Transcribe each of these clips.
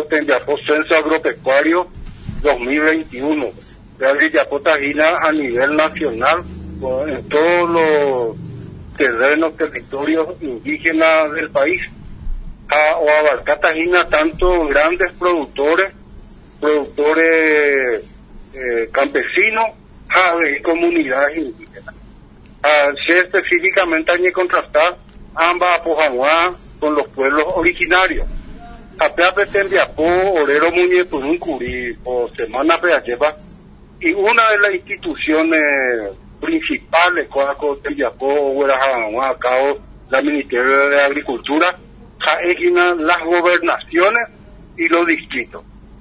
Tenyapo Censo Agropecuario 2021. Real Yapó Tajina a nivel nacional, en todos los terrenos, territorios indígenas del país. O abarcar Tajina tanto grandes productores campesinos, y comunidades indígenas. Si específicamente hay que contrastar ambas apojanuá con los pueblos originarios. Apeape Tenyapo, Orero Muñepurún Curí, o Semana Peayepa, y una de las instituciones principales, Coaco Tenyapo, Huerajanuá, Cao, la Ministerio de Agricultura, las gobernaciones y los distritos.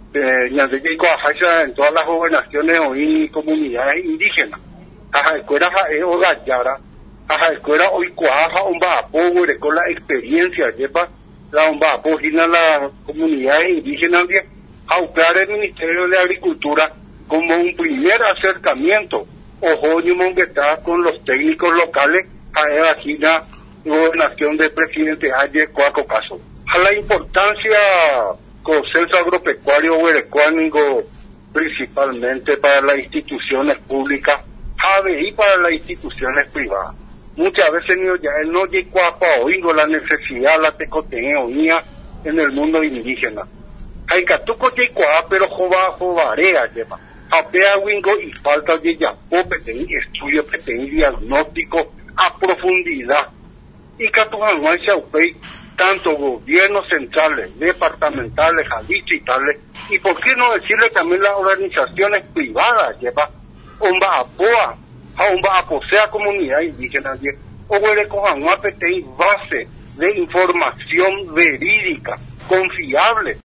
En todas las gobernaciones y comunidades indígenas. Escuela o Gallara, escuela hoy Coaja, con la experiencia, lleva la las comunidades indígenas, a operar el Ministerio de Agricultura como un primer acercamiento, con los técnicos locales, a la gobernación del presidente Aye Coaco Caso. A la importancia con censo agropecuario huerecuánico, principalmente para las instituciones públicas, y para las instituciones privadas. Muchas veces no llegó a la necesidad, la tecoteoía en el mundo indígena. Hay catuco llegó pero jovarea lleva. Apea wingo y falta de yapope, estudio, diagnóstico a profundidad. Y Catujanguay Chaupey, tanto gobiernos centrales, departamentales, distritales, y por qué no decirle también las organizaciones privadas, lleva sea comunidad indígena, o Huerecojanguá base de información verídica, confiable,